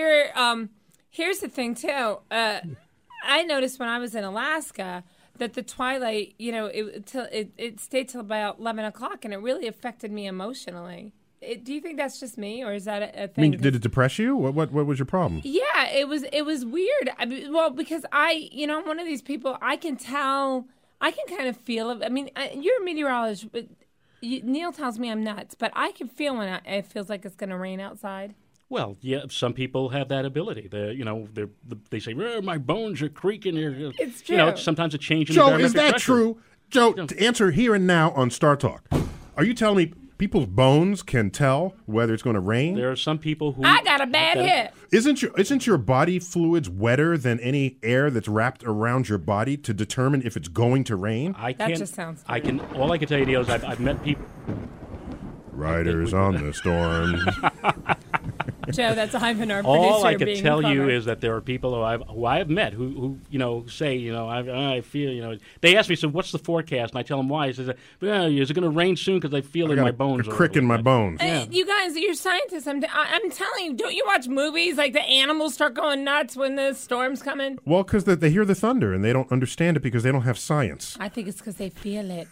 the thing too. I noticed when I was in Alaska that the twilight, you know, it stayed till about 11 o'clock, and it really affected me emotionally. Do you think that's just me, or is that a thing? I mean, did it depress you? What was your problem? Yeah, it was weird. Because I'm one of these people. I can tell. I can kind of feel it. I mean, you're a meteorologist, but Neil tells me I'm nuts, but I can feel when it feels like it's going to rain outside. Well, yeah, some people have that ability. They say, my bones are creaking. It's true. You know, sometimes a change in Joe, the is that pressure. true? Joe, to answer here and now on Star Talk, are you telling me people's bones can tell whether it's going to rain? There are some people who... I got a bad hit. Isn't your body fluids wetter than any air that's wrapped around your body to determine if it's going to rain? That just sounds weird. All I can tell you, Neil, is I've met people... Riders on the storm. Joe, that's Ivan, our All producer. I can being tell you clever. is that there are people who I have met who say, I feel, they ask me, so what's the forecast? And I tell them why. He says, is it going to rain soon because I feel in my bones. A crick in my bones. You guys, you're scientists. I'm telling you, don't you watch movies like the animals start going nuts when the storm's coming? Well, because they hear the thunder and they don't understand it because they don't have science. I think it's because they feel it.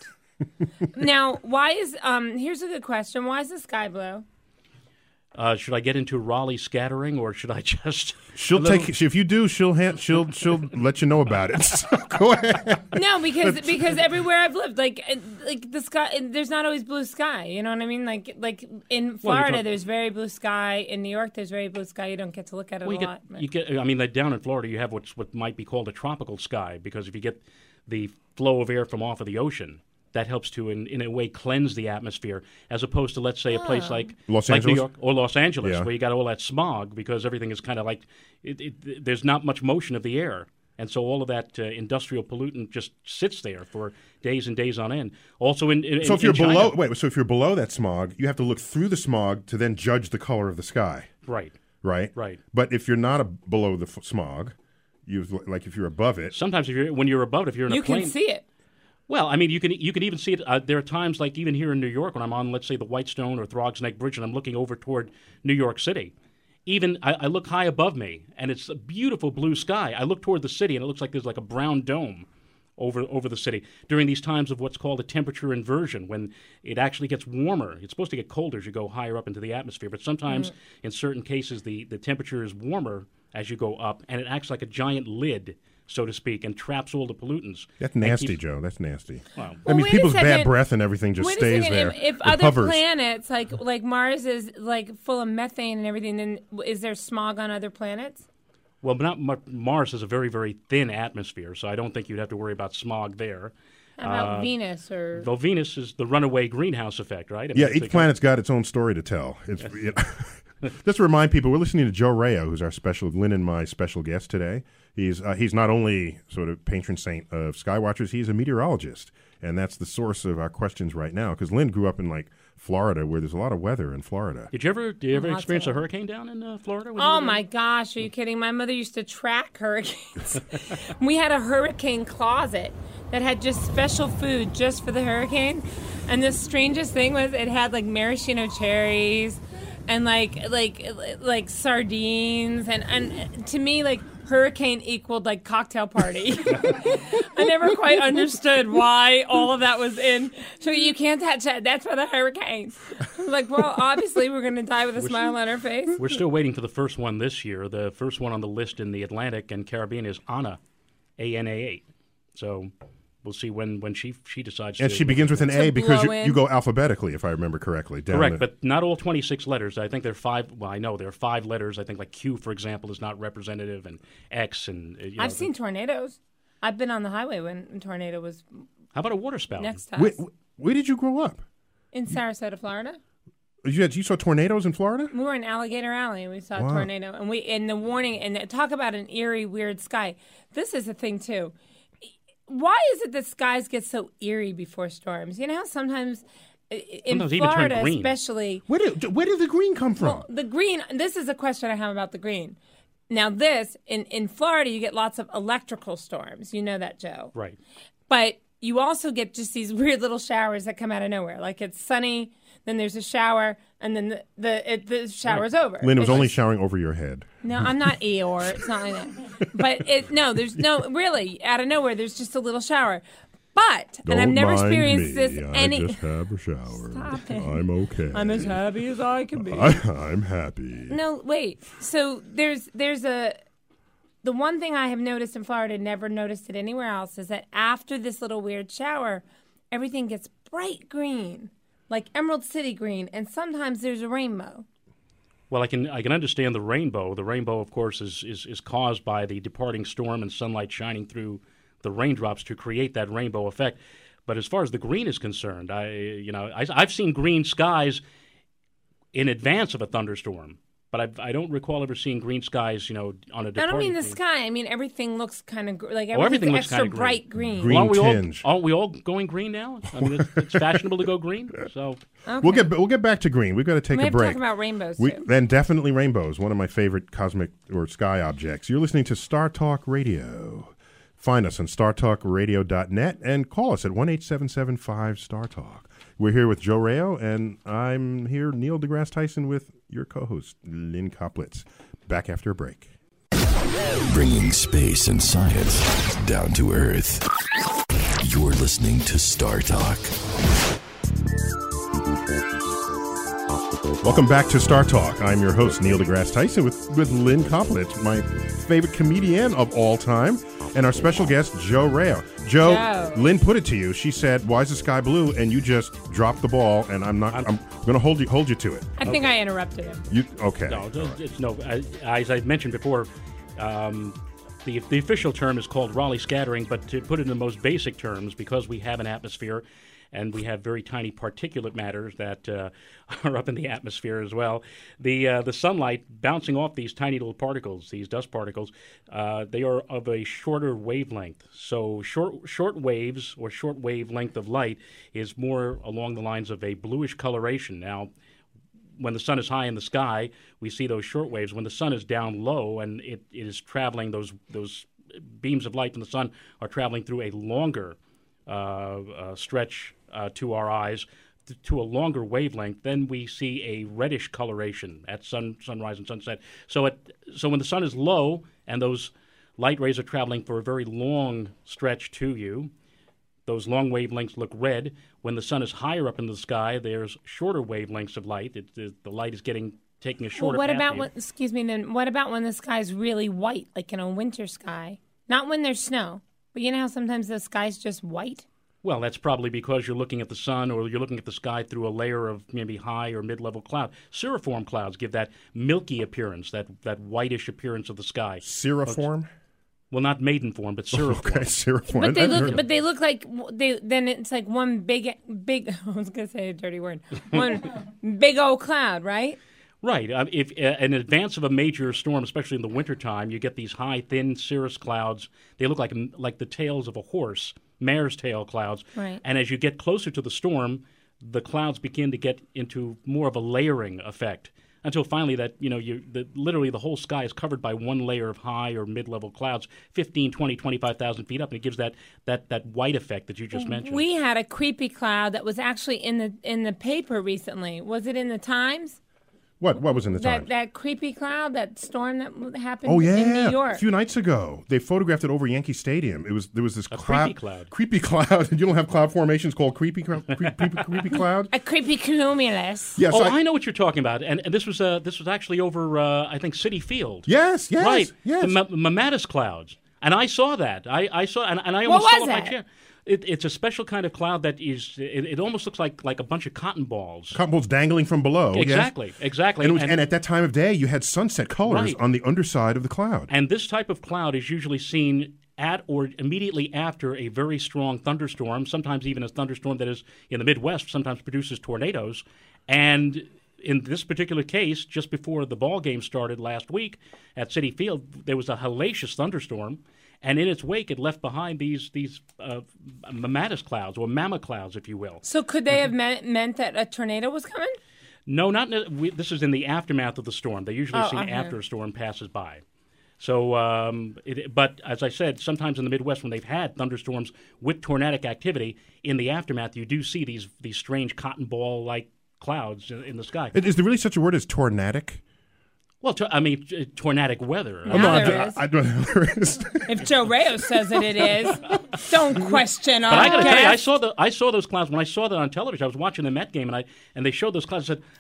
Now, why is here's a good question. Why is the sky blue? Should I get into Raleigh scattering, or should I just? If you do, she'll let you know about it. So go ahead. No, because everywhere I've lived, like the sky, there's not always blue sky. You know what I mean? Like in Florida, there's very blue sky. In New York, there's very blue sky. You don't get to look at it a lot. Down in Florida, you have what might be called a tropical sky, because if you get the flow of air from off of the ocean, that helps to, in a way, cleanse the atmosphere, as opposed to, let's say, a place like New York or Los Angeles, where you got all that smog because everything is kind of like there's not much motion of the air. And so all of that industrial pollutant just sits there for days and days on end. Also, if you're below that smog, you have to look through the smog to then judge the color of the sky. Right. But if you're not below the smog, if you're above it, sometimes when you're above it, if you're in a plane, you can see it. Well, I mean, you can even see it. There are times, like even here in New York, when I'm on, let's say, the Whitestone or Throgs Neck Bridge, and I'm looking over toward New York City. Even I look high above me, and it's a beautiful blue sky. I look toward the city, and it looks like there's like a brown dome over the city during these times of what's called a temperature inversion, when it actually gets warmer. It's supposed to get colder as you go higher up into the atmosphere, but sometimes, in certain cases, the temperature is warmer as you go up, and it acts like a giant lid, so to speak, and traps all the pollutants. That's nasty, Joe. That's nasty. Well, I mean, people's bad breath and everything just stays there. If other planets, like Mars, is like full of methane and everything, then is there smog on other planets? Well, Mars has a very, very thin atmosphere, so I don't think you'd have to worry about smog there. How about Venus? Well, Venus is the runaway greenhouse effect, right? Each planet's got its own story to tell. Just to remind people, we're listening to Joe Rayo, who's our Lynn and my special guest today. He's not only sort of patron saint of Skywatchers, he's a meteorologist, and that's the source of our questions right now. Because Lynn grew up in Florida, where there's a lot of weather in Florida. Did you ever experience a hurricane down in Florida? Oh my gosh, are you kidding? My mother used to track hurricanes. We had a hurricane closet that had just special food just for the hurricane, and the strangest thing was it had like maraschino cherries and like sardines, and to me, like, hurricane equaled like cocktail party. I never quite understood why all of that was in. So you can't touch that. That's for the hurricane. Like, well, obviously we're going to die with a smile on our face. We're still waiting for the first one this year. The first one on the list in the Atlantic and Caribbean is Ana, A-N-A-8. So we'll see when she decides to. And she begins with an A because you go alphabetically, if I remember correctly. Correct, but not all 26 letters. I think there are 5. Well, I know there are 5 letters. I think like Q, for example, is not representative, and X, and I've seen tornadoes. I've been on the highway when a tornado was. How about a waterspout? Next to us. Where did you grow up? In Sarasota, Florida. You saw tornadoes in Florida? We were in Alligator Alley, and we saw a tornado. And in the warning, and talk about an eerie, weird sky. This is a thing too. Why is it that skies get so eerie before storms? You know how sometimes in Florida, especially. Where did the green come from? Well, the green. This is a question I have about the green. Now, in Florida, you get lots of electrical storms. You know that, Joe. Right. But you also get just these weird little showers that come out of nowhere. Like it's sunny, then there's a shower, and then the shower's over. Lynn was only showering over your head. No, I'm not Eeyore. It's not like that. But really, out of nowhere, there's just a little shower. But, and I've never experienced this I just have a shower. Stop it. I'm okay. I'm as happy as I can be. I'm happy. No, wait. So there's the one thing I have noticed in Florida, never noticed it anywhere else, is that after this little weird shower, everything gets bright green, like Emerald City green, and sometimes there's a rainbow. Well, I can understand the rainbow. The rainbow, of course, is caused by the departing storm and sunlight shining through the raindrops to create that rainbow effect. But as far as the green is concerned, I've seen green skies in advance of a thunderstorm. But I don't recall ever seeing green skies, on a departing I don't mean the theme. sky. I mean everything looks kind of like everything looks extra kinda green. bright green. Green tinge. Aren't we all going green now? I mean, it's fashionable to go green. So Okay. We'll get back to green. We've got to take We a have to break. talk about rainbows too. And definitely rainbows, one of my favorite cosmic or sky objects. You're listening to Star Talk Radio. Find us on startalkradio.net and call us at 1-877-5-STAR-TALK. We're here with Joe Rao, and I'm here, Neil deGrasse Tyson, with your co-host, Lynn Koplitz. Back after a break. Bringing space and science down to Earth. You're listening to Star Talk. Welcome back to Star Talk. I'm your host, Neil deGrasse Tyson, with Lynn Koplitz, my favorite comedian of all time, and our special guest, Joe Rao. Joe, Lynn put it to you. She said, "Why is the sky blue?" And you just dropped the ball, and I'm going to hold you to it. I think I interrupted him. Okay? No, as I mentioned before, the official term is called Rayleigh scattering, but to put it in the most basic terms, because we have an atmosphere and we have very tiny particulate matters that are up in the atmosphere as well, the sunlight bouncing off these tiny little particles, these dust particles, they are of a shorter wavelength. So short waves or short wavelength of light is more along the lines of a bluish coloration. Now, when the sun is high in the sky, we see those short waves. When the sun is down low and it is traveling, those beams of light from the sun are traveling through a longer stretch to our eyes, to a longer wavelength, then we see a reddish coloration at sunrise and sunset. So when the sun is low and those light rays are traveling for a very long stretch to you, those long wavelengths look red. When the sun is higher up in the sky, there's shorter wavelengths of light. The light is taking a shorter path. What about when the sky's really white, like in a winter sky? Not when there's snow, but you know how sometimes the sky's just white? Well, that's probably because you're looking at the sun or you're looking at the sky through a layer of maybe high or mid-level cloud. Cirriform clouds give that milky appearance, that whitish appearance of the sky. Cirriform? Well, not maiden form, but cirriform. Okay, cirriform. But they look like then it's like one big. I was gonna say a dirty word. One big old cloud, right? Right. If in advance of a major storm, especially in the wintertime, you get these high, thin cirrus clouds. They look like the tails of a horse, mare's tail clouds. Right. And as you get closer to the storm, the clouds begin to get into more of a layering effect. Until finally literally the whole sky is covered by one layer of high or mid-level clouds, 15, 20, 25,000 feet up, and it gives that white effect that you just mentioned. We had a creepy cloud that was actually in the paper recently. Was it in the Times? What was in the Times? That creepy cloud, that storm that happened in New York. A few nights ago. They photographed it over Yankee Stadium. There was this creepy cloud. Creepy cloud. You don't have cloud formations called creepy cloud? A creepy cumulus. Yes, I know what you're talking about. And this was actually over I think Citi Field. Yes. Right. Yes. The Mammatus clouds. And I saw that. I saw and I What almost fell was off my that? chair. It's a special kind of cloud that is. It almost looks like a bunch of cotton balls. Cotton balls dangling from below. Exactly, yes. exactly. And at that time of day, you had sunset colors on the underside of the cloud. And this type of cloud is usually seen at or immediately after a very strong thunderstorm. Sometimes even a thunderstorm that is in the Midwest sometimes produces tornadoes. And in this particular case, just before the ball game started last week at Citi Field, there was a hellacious thunderstorm. And in its wake, it left behind these mammatus clouds, or mamma clouds, if you will. So could they have meant that a tornado was coming? No, this is in the aftermath of the storm. They usually see after a storm passes by. So, but as I said, sometimes in the Midwest, when they've had thunderstorms with tornadic activity, in the aftermath, you do see these strange cotton ball-like clouds in the sky. Is there really such a word as tornadic? Well, tornadic weather. I don't know there is. If Joe Rao says it is. Don't question But I got to tell you, I saw those clouds when I saw that on television. I was watching the Met game, and they showed those clouds. I said,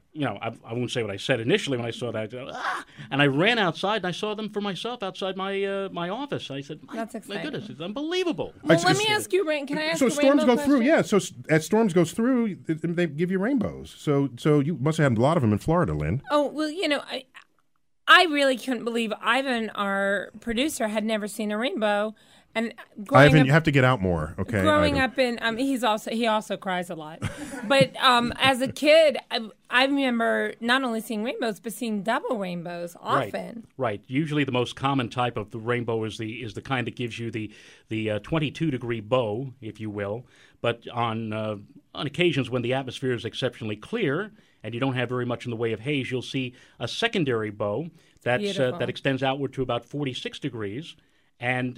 I won't say what I said initially when I saw that. And I ran outside and I saw them for myself outside my office. I said, "That's exciting! My goodness, it's unbelievable." Well, let me ask you, Can I ask you a storms go question? through? Yeah. So as storms goes through, they give you rainbows. So you must have had a lot of them in Florida, Lynn. Oh well, I really couldn't believe Ivan, our producer, had never seen a rainbow. And Ivan, you have to get out more. Okay. Growing up in, he also cries a lot. But as a kid, I remember not only seeing rainbows but seeing double rainbows often. Right. Usually, the most common type of the rainbow is the kind that gives you the 22-degree bow, if you will. But on occasions when the atmosphere is exceptionally clear and you don't have very much in the way of haze, you'll see a secondary bow that extends outward to about 46 degrees. And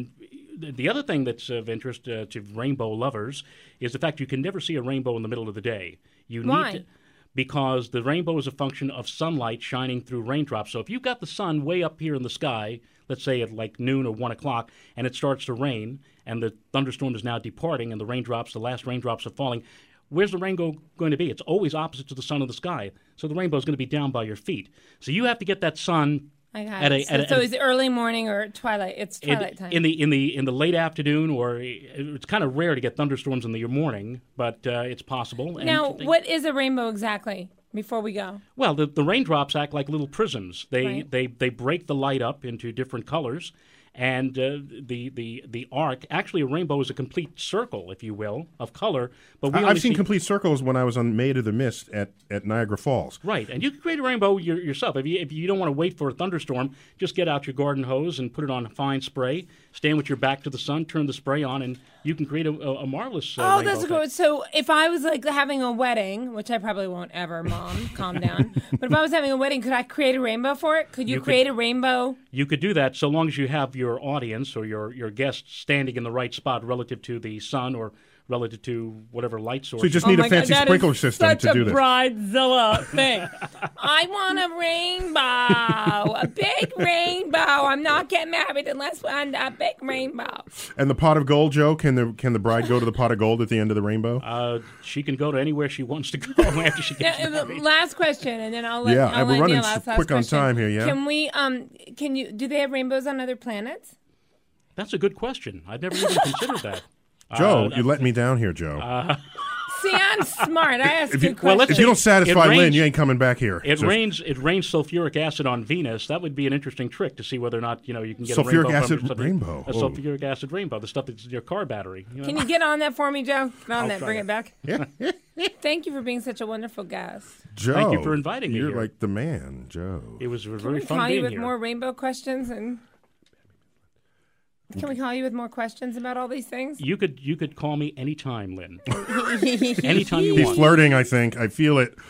the other thing that's of interest to rainbow lovers is the fact you can never see a rainbow in the middle of the day. Why? Because the rainbow is a function of sunlight shining through raindrops. So if you've got the sun way up here in the sky, let's say at like noon or 1 o'clock, and it starts to rain, and the thunderstorm is now departing, and the last raindrops are falling, where's the rainbow going to be? It's always opposite to the sun in the sky. So the rainbow is going to be down by your feet. So you have to get that sun. I got it. So is it early morning or twilight? It's twilight time. In the late afternoon, or it's kind of rare to get thunderstorms in the morning, but it's possible. Now, what is a rainbow exactly? Before we go, well, the raindrops act like little prisms. They break the light up into different colors. And the arc, actually a rainbow is a complete circle, if you will, of color. But I've seen complete circles when I was on Maid of the Mist at Niagara Falls. Right, and you can create a rainbow yourself. If you don't want to wait for a thunderstorm, just get out your garden hose and put it on fine spray, stand with your back to the sun, turn the spray on, and you can create a marvelous rainbow. That's good. So if I was like having a wedding, which I probably won't ever, Mom, calm down. But if I was having a wedding, could I create a rainbow for it? Could you create a rainbow? You could do that so long as you have your audience or your guests standing in the right spot relative to the sun or relative to whatever light source. So you just need a fancy sprinkler system to do this. Such a bridezilla thing. I want a rainbow, a big rainbow. I'm not getting married unless we're on a big rainbow. And the pot of gold, Joe, can the bride go to the pot of gold at the end of the rainbow? She can go to anywhere she wants to go after she gets married. Last question, and then I'll let we're running last quick on time here. Yeah. Can we? Do they have rainbows on other planets? That's a good question. I've never even considered that. Joe, you let me down here, Joe. See, I'm smart. I ask good questions. If you don't satisfy Lynn, you ain't coming back here. It rains sulfuric acid on Venus. That would be an interesting trick to see whether or not you can get sulfuric a rainbow. A sulfuric acid rainbow, the stuff that's in your car battery. Can you get on that for me, Joe? Get on that. Bring it. It back. Yeah. Thank you for being such a wonderful guest. Joe, thank you for inviting me. You're here. like the man, Joe. It was very fun being here. Can we call you with more rainbow questions and? Can we call you with more questions about all these things? You could call me anytime, Lynn. Anytime you want. He's flirting, I think. I feel it.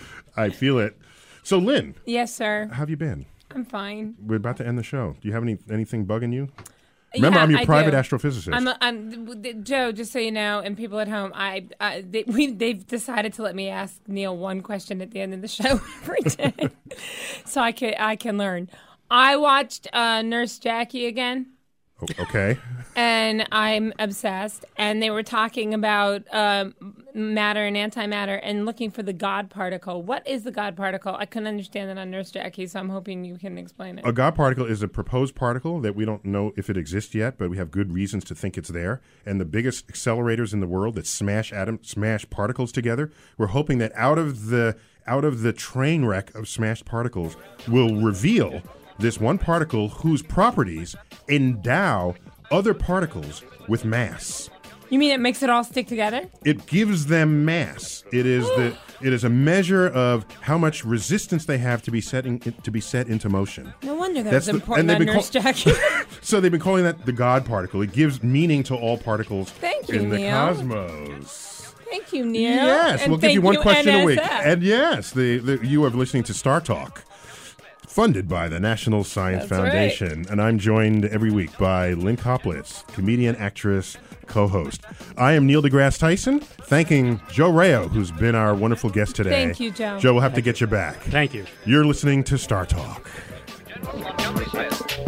So, Lynn. Yes, sir. How have you been? I'm fine. We're about to end the show. Do you have anything bugging you? Remember, I'm your private astrophysicist. I'm Joe, just so you know, and people at home, they've decided to let me ask Neil one question at the end of the show every day, so I can learn. I watched Nurse Jackie again. Okay. And I'm obsessed. And they were talking about matter and antimatter and looking for the God particle. What is the God particle? I couldn't understand that on Nurse Jackie, so I'm hoping you can explain it. A God particle is a proposed particle that we don't know if it exists yet, but we have good reasons to think it's there. And the biggest accelerators in the world that smash particles together, we're hoping that out of the train wreck of smashed particles will reveal this one particle whose properties endow other particles with mass. You mean it makes it all stick together? It gives them mass. It is a measure of how much resistance they have to be set into motion. No wonder that was important on Nurse Jackie. So they've been calling that the God particle. It gives meaning to all particles in the cosmos. Thank you, Neil. Yes, and we'll give you one question NSF. a week. And yes, you are listening to Star Talk, funded by the National Science Foundation. Right. And I'm joined every week by Lynn Koplitz, comedian, actress, co-host. I am Neil deGrasse Tyson, thanking Joe Rayo, who's been our wonderful guest today. Thank you, Joe. Joe, we'll have to get you back. Thank you. You're listening to Star Talk.